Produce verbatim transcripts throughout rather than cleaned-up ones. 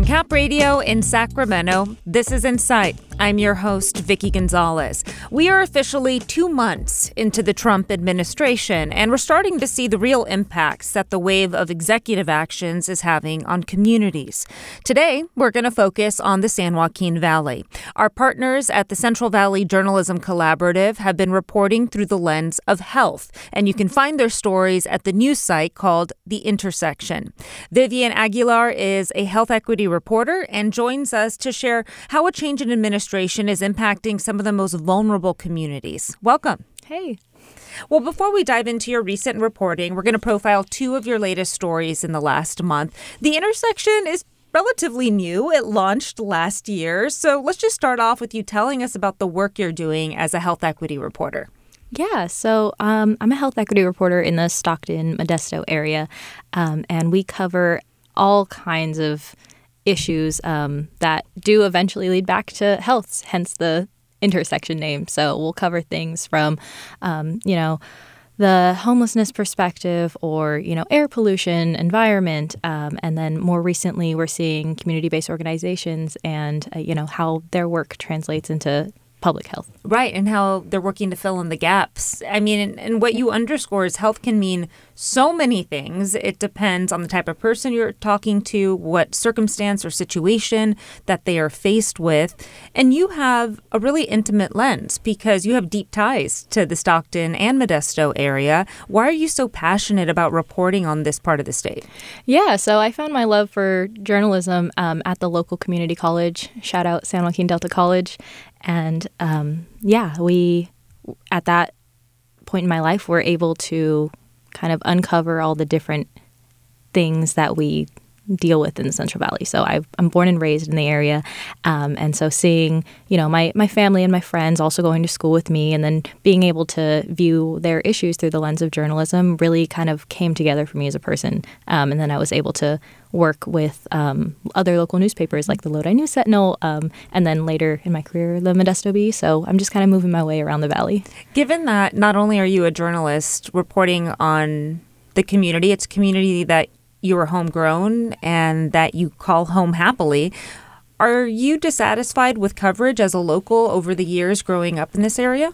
Cap Radio in Sacramento, this is Insight. I'm your host, Vicky Gonzalez. We are officially two months into the Trump administration, and we're starting to see the real impacts that the wave of executive actions is having on communities. Today, we're going to focus on the San Joaquin Valley. Our partners at the Central Valley Journalism Collaborative have been reporting through the lens of health, and you can find their stories at the news site called The Intersection. Vivian Aguilar is a health equity reporter and joins us to share how a change in administration is impacting some of the most vulnerable communities. Welcome. Hey. Well, before we dive into your recent reporting, we're going to profile two of your latest stories in the last month. The Intersection is relatively new. It launched last year. So let's just start off with you telling us about the work you're doing as a health equity reporter. Yeah, so um, I'm a health equity reporter in the Stockton-Modesto area, um, and we cover all kinds of issues um, that do eventually lead back to health, hence the intersection name. So we'll cover things from, um, you know, the homelessness perspective or, you know, air pollution, environment. Um, and then more recently, we're seeing community-based organizations and, uh, you know, how their work translates into public health. Right, and how they're working to fill in the gaps. I mean, and, and what you underscore is health can mean so many things. It depends on the type of person you're talking to, what circumstance or situation that they are faced with. And you have a really intimate lens because you have deep ties to the Stockton and Modesto area. Why are you so passionate about reporting on this part of the state? Yeah, so I found my love for journalism um, at the local community college. Shout out San Joaquin Delta College. And um, yeah, we, at that point in my life, were able to kind of uncover all the different things that we deal with in the Central Valley. So I've, I'm born and raised in the area. Um, and so seeing, you know, my, my family and my friends also going to school with me and then being able to view their issues through the lens of journalism really kind of came together for me as a person. Um, and then I was able to work with um, other local newspapers like the Lodi News Sentinel, um, and then later in my career, the Modesto Bee. So I'm just kind of moving my way around the valley. Given that not only are you a journalist reporting on the community, it's a community that you are homegrown and that you call home happily. Are you dissatisfied with coverage as a local over the years growing up in this area?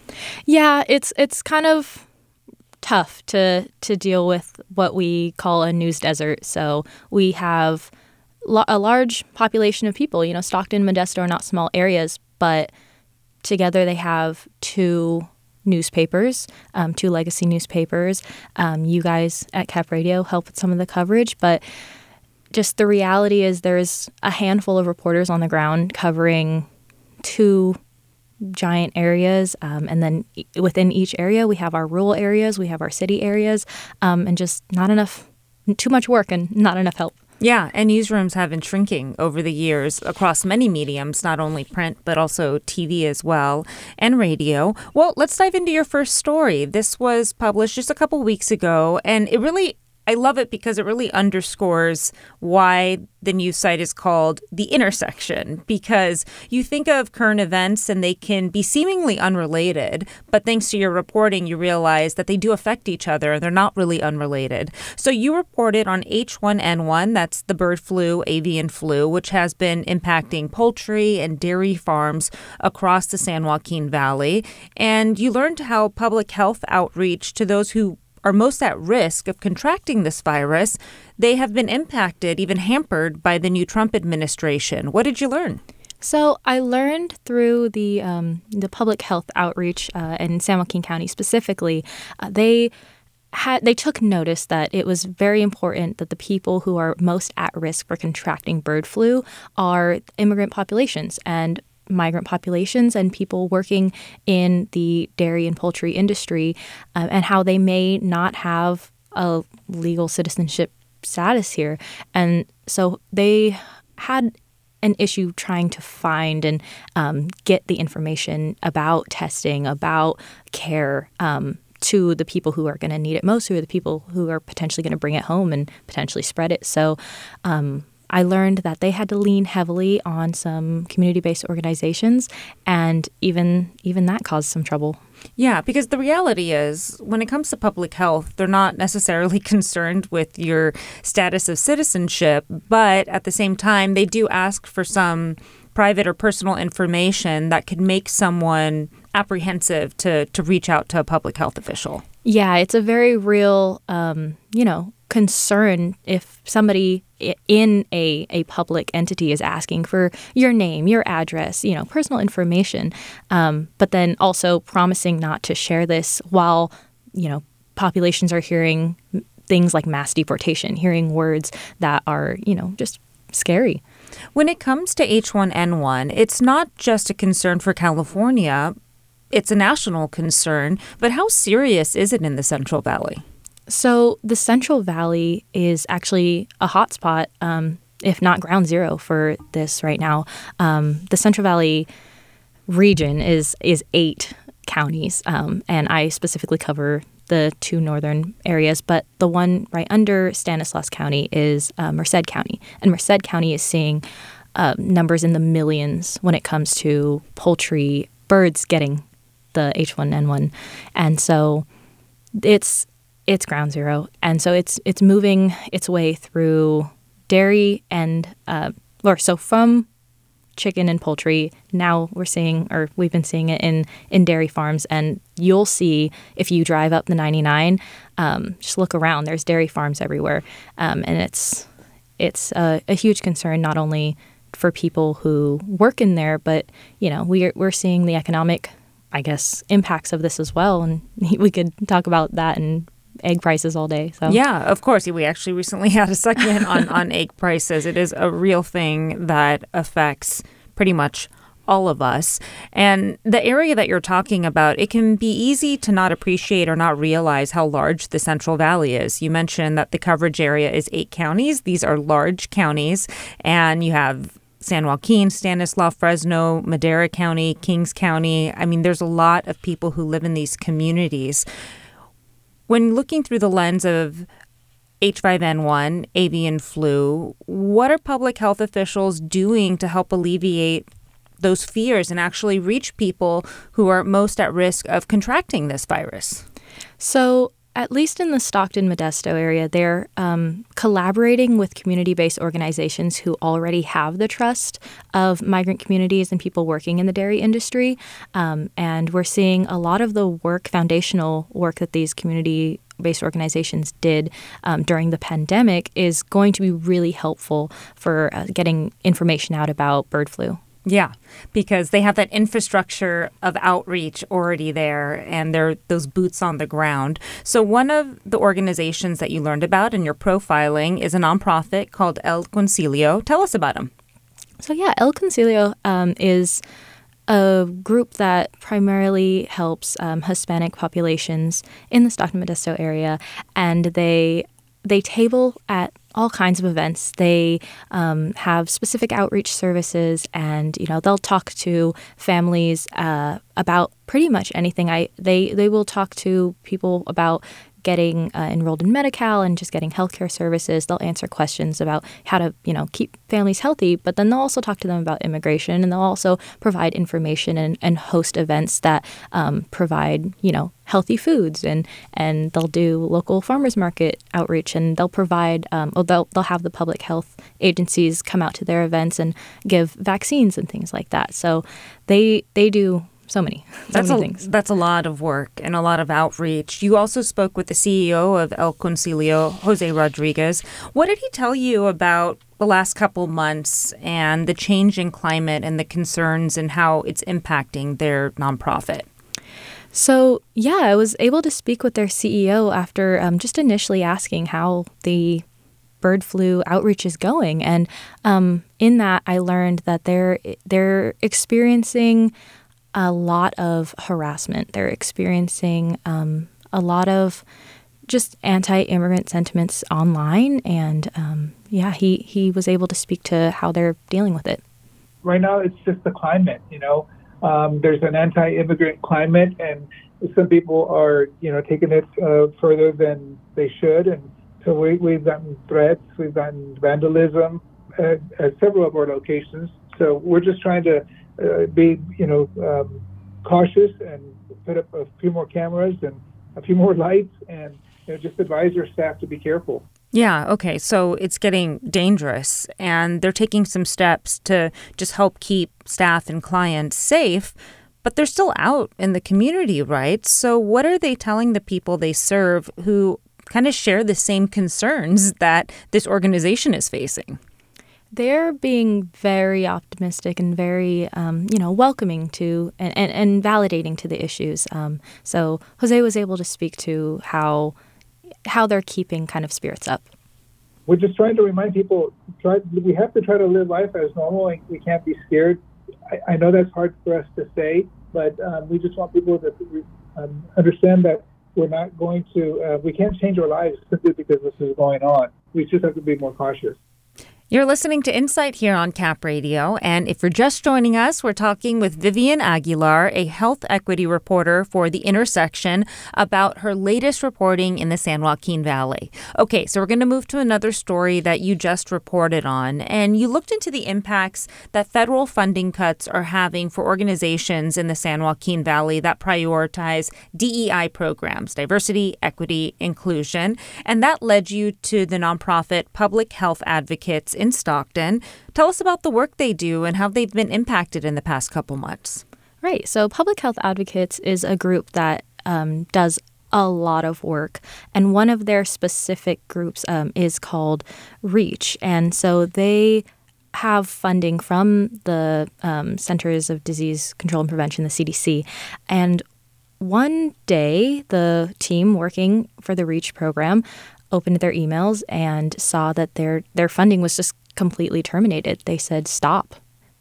Yeah, it's it's kind of tough to to deal with what we call a news desert. So we have lo- a large population of people. You know, Stockton, Modesto are not small areas, but together they have two newspapers, um, two legacy newspapers. Um, you guys at Cap Radio help with some of the coverage, but just the reality is there's a handful of reporters on the ground covering two giant areas. Um, and then within each area, we have our rural areas, we have our city areas, um, and just not enough, too much work and not enough help. Yeah, and newsrooms have been shrinking over the years across many mediums, not only print, but also T V as well, and radio. Well, let's dive into your first story. This was published just a couple weeks ago, and it really, I love it because it really underscores why the news site is called The Intersection, because you think of current events and they can be seemingly unrelated, but thanks to your reporting, you realize that they do affect each other and they're not really unrelated. So you reported on H one N one, that's the bird flu, avian flu, which has been impacting poultry and dairy farms across the San Joaquin Valley. And you learned how public health outreach to those who are most at risk of contracting this virus, they have been impacted, even hampered by the new Trump administration. What did you learn? So I learned through the um, the public health outreach uh, in San Joaquin County specifically, uh, they had they took notice that it was very important that the people who are most at risk for contracting bird flu are immigrant populations and migrant populations and people working in the dairy and poultry industry, um, and how they may not have a legal citizenship status here. And so they had an issue trying to find and um, get the information about testing, about care, um, to the people who are going to need it most, who are the people who are potentially going to bring it home and potentially spread it. So um, I learned that they had to lean heavily on some community-based organizations, and even even that caused some trouble. Yeah, because the reality is, when it comes to public health, they're not necessarily concerned with your status of citizenship, but at the same time, they do ask for some private or personal information that could make someone apprehensive to, to reach out to a public health official. Yeah, it's a very real, um, you know, concern if somebody in a, a public entity is asking for your name, your address, you know, personal information, um, but then also promising not to share this while, you know, populations are hearing things like mass deportation, hearing words that are, you know, just scary. When it comes to H one N one, it's not just a concern for California. It's a national concern. But how serious is it in the Central Valley? So the Central Valley is actually a hotspot, um, if not ground zero for this right now. Um, the Central Valley region is is eight counties, um, and I specifically cover the two northern areas, but the one right under Stanislaus County is uh, Merced County, and Merced County is seeing uh, numbers in the millions when it comes to poultry, birds getting the H one N one, and so it's it's ground zero, and so it's it's moving its way through dairy and uh, or so from chicken and poultry. Now we're seeing, or we've been seeing it in in dairy farms, and you'll see if you drive up the ninety-nine, um, just look around. There's dairy farms everywhere, um, and it's it's a, a huge concern not only for people who work in there, but you know we're we're seeing the economic, I guess, impacts of this as well, and we could talk about that and egg prices all day. So yeah, of course. We actually recently had a segment on, on egg prices. It is a real thing that affects pretty much all of us. And the area that you're talking about, it can be easy to not appreciate or not realize how large the Central Valley is. You mentioned that the coverage area is eight counties. These are large counties, and you have San Joaquin, Stanislaus, Fresno, Madera County, Kings County. I mean, there's a lot of people who live in these communities. When looking through the lens of H five N one, avian flu, what are public health officials doing to help alleviate those fears and actually reach people who are most at risk of contracting this virus? So at least in the Stockton-Modesto area, they're um, collaborating with community-based organizations who already have the trust of migrant communities and people working in the dairy industry. Um, and we're seeing a lot of the work, foundational work that these community-based organizations did um, during the pandemic is going to be really helpful for uh, getting information out about bird flu. Yeah, because they have that infrastructure of outreach already there, and they're those boots on the ground. So one of the organizations that you learned about in your profiling is a nonprofit called El Concilio. Tell us about them. So yeah, El Concilio um, is a group that primarily helps um, Hispanic populations in the Stockton-Modesto area, and they they table at all kinds of events. They um, have specific outreach services, and you know they'll talk to families uh, about pretty much anything. I they they will talk to people about getting uh, enrolled in Medi-Cal and just getting healthcare services. They'll answer questions about how to, you know, keep families healthy, but then they'll also talk to them about immigration, and they'll also provide information and, and host events that um, provide, you know, healthy foods, and, and they'll do local farmers market outreach, and they'll provide, um, or they'll, they'll have the public health agencies come out to their events and give vaccines and things like that. So they they do So many, so that's many a, things. That's a lot of work and a lot of outreach. You also spoke with the C E O of El Concilio, Jose Rodriguez. What did he tell you about the last couple months and the change in climate and the concerns and how it's impacting their nonprofit? So, yeah, I was able to speak with their C E O after um, just initially asking how the bird flu outreach is going. And um, in that, I learned that they're they're experiencing a lot of harassment. They're experiencing um, a lot of just anti-immigrant sentiments online. And um, yeah, he, he was able to speak to how they're dealing with it. Right now, it's just the climate, you know. Um, there's an anti-immigrant climate, and some people are, you know, taking it uh, further than they should. And so we, we've gotten threats, we've gotten vandalism at, at several of our locations. So we're just trying to Uh, be, you know, um, cautious and put up a few more cameras and a few more lights, and you know, just advise your staff to be careful. Yeah, okay. So it's getting dangerous, and they're taking some steps to just help keep staff and clients safe, but they're still out in the community, right? So what are they telling the people they serve who kind of share the same concerns that this organization is facing? They're being very optimistic and very, um, you know, welcoming to and, and, and validating to the issues. Um, so Jose was able to speak to how how they're keeping kind of spirits up. We're just trying to remind people, try, we have to try to live life as normal, and we can't be scared. I, I know that's hard for us to say, but um, we just want people to um, understand that we're not going to, uh, we can't change our lives simply because this is going on. We just have to be more cautious. You're listening to Insight here on Cap Radio, and if you're just joining us, we're talking with Vivian Aguilar, a health equity reporter for The Intersection, about her latest reporting in the San Joaquin Valley. Okay, so we're going to move to another story that you just reported on, and you looked into the impacts that federal funding cuts are having for organizations in the San Joaquin Valley that prioritize D E I programs, diversity, equity, inclusion, and that led you to the nonprofit Public Health Advocates in Stockton. Tell us about the work they do and how they've been impacted in the past couple months. Right. So Public Health Advocates is a group that um, does a lot of work. And one of their specific groups um, is called REACH. And so they have funding from the um, Centers of Disease Control and Prevention, the C D C. And one day, the team working for the REACH program opened their emails and saw that their their funding was just completely terminated. They said stop,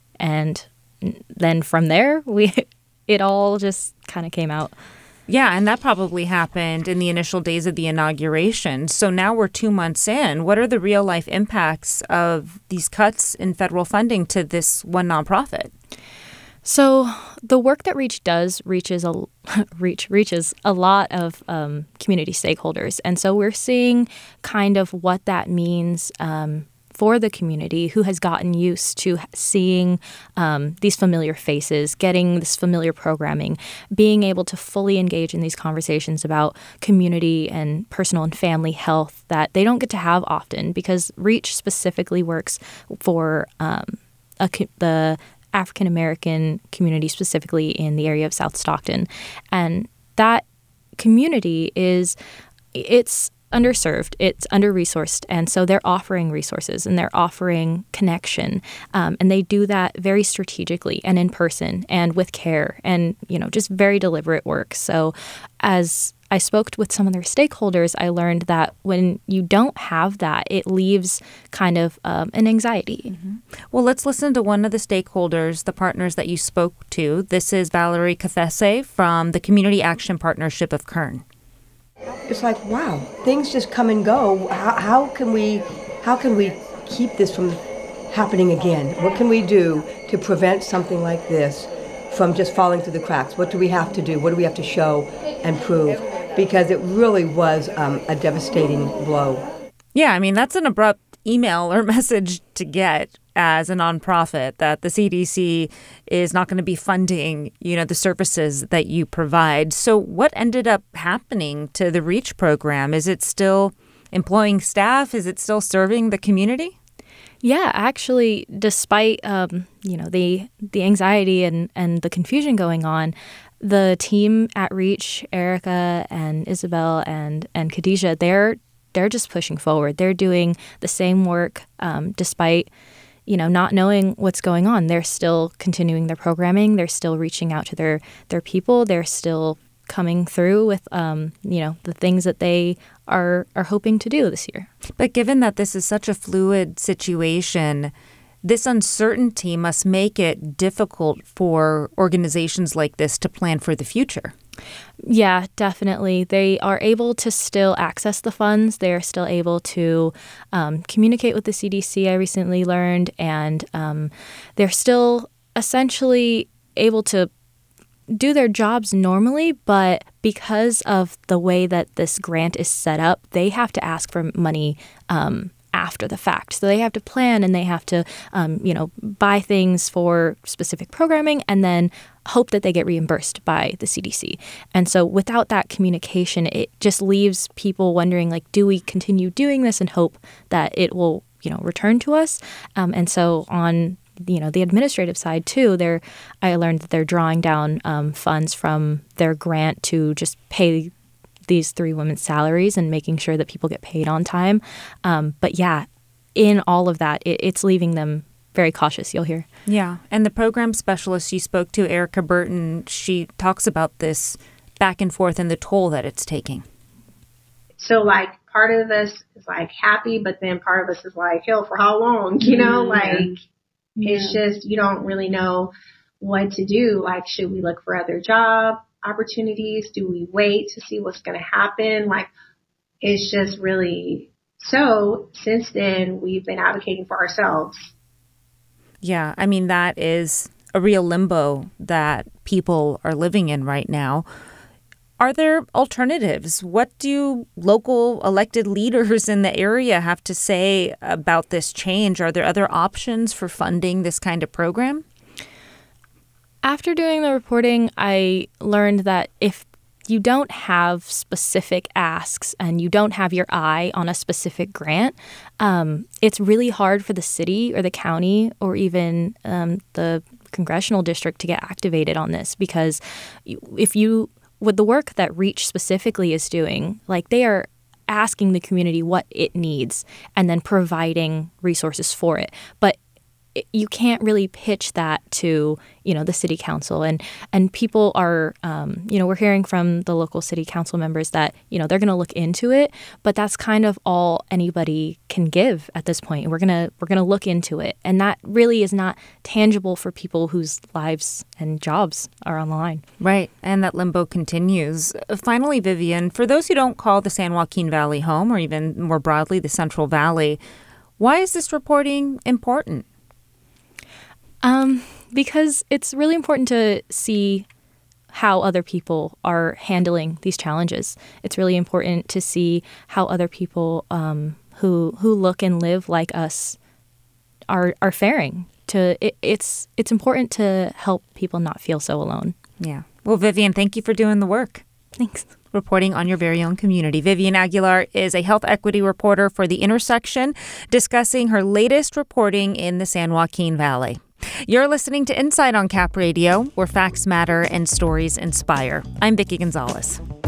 and then from there, we it all just kind of came out. Yeah, and that probably happened in the initial days of the inauguration. So now we're two months in. What are the real life impacts of these cuts in federal funding to this one nonprofit? So the work that REACH does reaches a reach reaches a lot of um, community stakeholders, and so we're seeing kind of what that means um, for the community who has gotten used to seeing um, these familiar faces, getting this familiar programming, being able to fully engage in these conversations about community and personal and family health that they don't get to have often, because REACH specifically works for um, a, the African American community, specifically in the area of South Stockton. And that community is, it's underserved, it's under-resourced, and so they're offering resources and they're offering connection. Um, and they do that very strategically and in person and with care and, you know, just very deliberate work. So as I spoke with some of their stakeholders, I learned that when you don't have that, it leaves kind of um, an anxiety. Mm-hmm. Well, let's listen to one of the stakeholders, the partners that you spoke to. This is Valerie Cathese from the Community Action Partnership of Kern. It's like, wow, things just come and go. How, how can we, how can we keep this from happening again? What can we do to prevent something like this from just falling through the cracks? What do we have to do? What do we have to show and prove? Because it really was um, a devastating blow. Yeah, I mean, that's an abrupt email or message to get as a nonprofit, that the C D C is not going to be funding, you know, the services that you provide. So what ended up happening to the REACH program? Is it still employing staff? Is it still serving the community? Yeah, actually, despite um, you know the the anxiety and, and the confusion going on, the team at REACH, Erica and Isabel and and Khadijah, they're they're just pushing forward. They're doing the same work um, despite you know not knowing what's going on. They're still continuing their programming. They're still reaching out to their their people. They're still coming through with um, you know the things that they are are hoping to do this year. But given that this is such a fluid situation, this uncertainty must make it difficult for organizations like this to plan for the future. Yeah, definitely. They are able to still access the funds. They're still able to um, communicate with the C D C, I recently learned, and um, they're still essentially able to do their jobs normally, but because of the way that this grant is set up, they have to ask for money um, after the fact. So they have to plan and they have to, um, you know, buy things for specific programming and then hope that they get reimbursed by the C D C. And so without that communication, it just leaves people wondering, like, do we continue doing this and hope that it will, you know, return to us? Um, and so on, you know, the administrative side too, they're, I learned that they're drawing down um, funds from their grant to just pay these three women's salaries and making sure that people get paid on time. Um, but yeah, in all of that, it, it's leaving them very cautious, you'll hear. Yeah. And the program specialist you spoke to, Erica Burton, she talks about this back and forth and the toll that it's taking. So, like, part of us is, like, happy, but then part of us is, like, hell, for how long? You know, mm-hmm. like, yeah. It's just, you don't really know what to do. Like, should we look for other job opportunities? Do we wait to see what's going to happen? Like, it's just really, so since then, we've been advocating for ourselves. Yeah, I mean, that is a real limbo that people are living in right now. Are there alternatives? What do local elected leaders in the area have to say about this change? Are there other options for funding this kind of program? After doing the reporting, I learned that if you don't have specific asks and you don't have your eye on a specific grant, um, it's really hard for the city or the county or even um, the congressional district to get activated on this, because if you, with the work that REACH specifically is doing, like, they are asking the community what it needs and then providing resources for it. But you can't really pitch that to, you know, the city council. And and people are, um, you know, we're hearing from the local city council members that, you know, they're going to look into it. But that's kind of all anybody can give at this point. We're going to we're going to look into it. And that really is not tangible for people whose lives and jobs are on the line. Right. And that limbo continues. Finally, Vivian, for those who don't call the San Joaquin Valley home, or even more broadly the Central Valley, why is this reporting important? Um, because it's really important to see how other people are handling these challenges. It's really important to see how other people um, who who look and live like us are are faring. To it, it's it's important to help people not feel so alone. Yeah. Well, Vivian, thank you for doing the work. Thanks. Reporting on your very own community. Vivian Aguilar is a health equity reporter for The Intersection, discussing her latest reporting in the San Joaquin Valley. You're listening to Insight on Cap Radio, where facts matter and stories inspire. I'm Vicki Gonzalez.